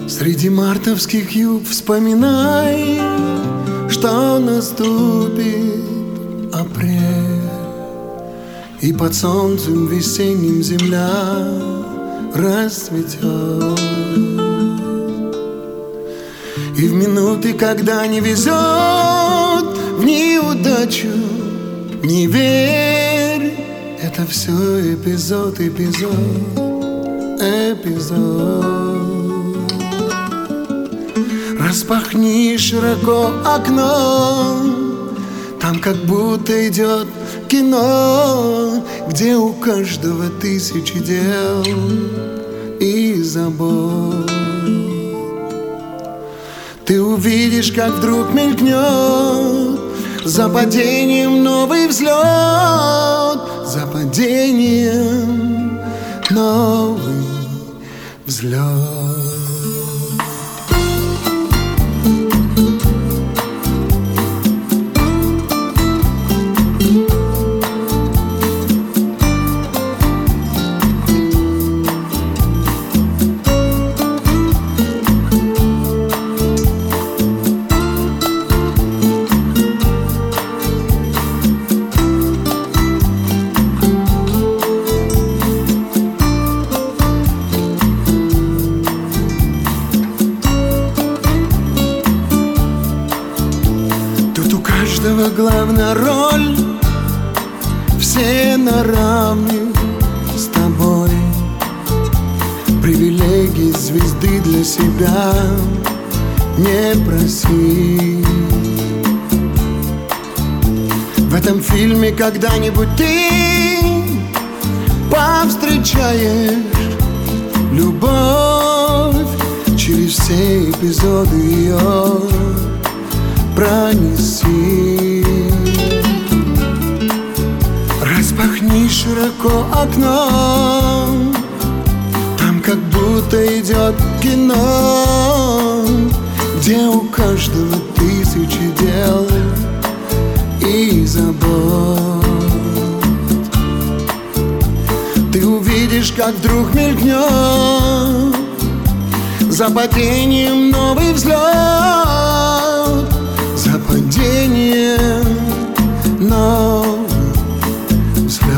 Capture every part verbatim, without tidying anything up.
Среди мартовских юг вспоминай, что наступит апрель, и под солнцем весенним земля расцветет. И в минуты, когда не везет, в неудачу не верь. Это все эпизод, эпизод, эпизод. Распахни широко окно, там как будто идет кино, где у каждого тысячи дел и забот. Ты увидишь, как вдруг мелькнет за падением новый взлет, за падением новый взлет. Главная роль, все на равных с тобой. Привилегии звезды для себя не проси. В этом фильме когда-нибудь ты повстречаешь любовь, через все эпизоды ее пронеси. Распахни широко окно, там как будто идет кино, где у каждого тысячи дел и забот. Ты увидишь, как вдруг мелькнет за падением новый взлет, за падением новый взлет.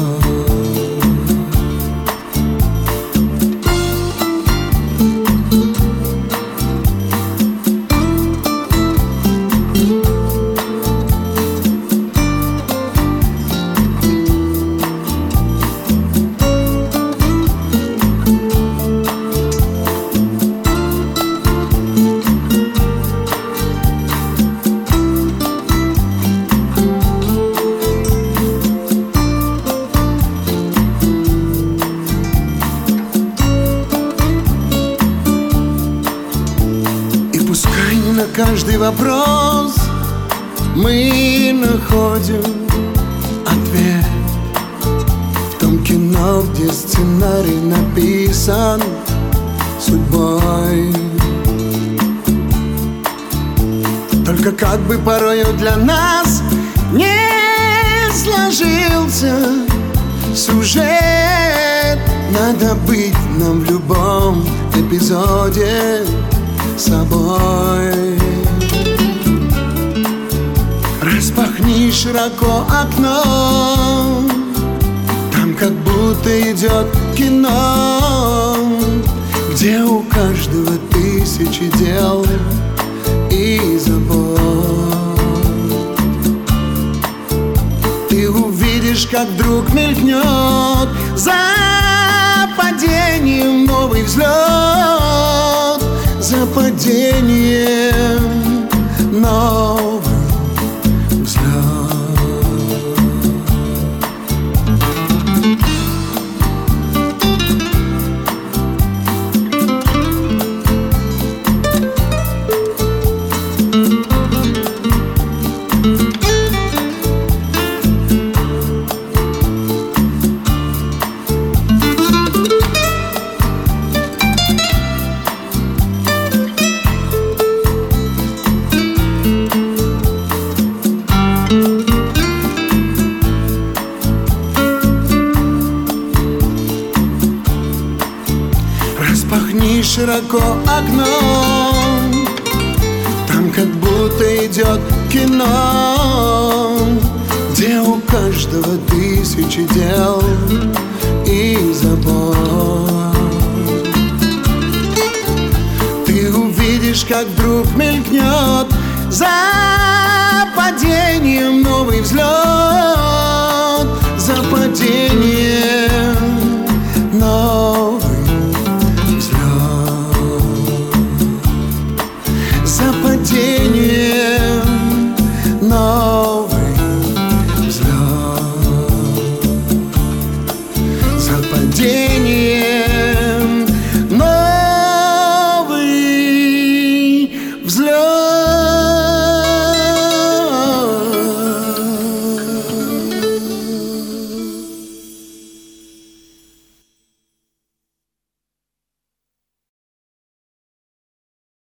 Пускай не на каждый вопрос мы находим ответ в том кино, где сценарий написан судьбой. Только как бы порою для нас не сложился сюжет, надо быть нам в любом эпизоде собой. Распахни широко окно, там как будто идет кино, где у каждого тысячи дел и забот. Ты увидишь, как вдруг мелькнет за падением новый взлет, за падением новый взлет. Распахни широко окно, там как будто идет кино, где у каждого тысячи дел и забот. Ты увидишь, как вдруг мелькнет за падением новый взлет, за падением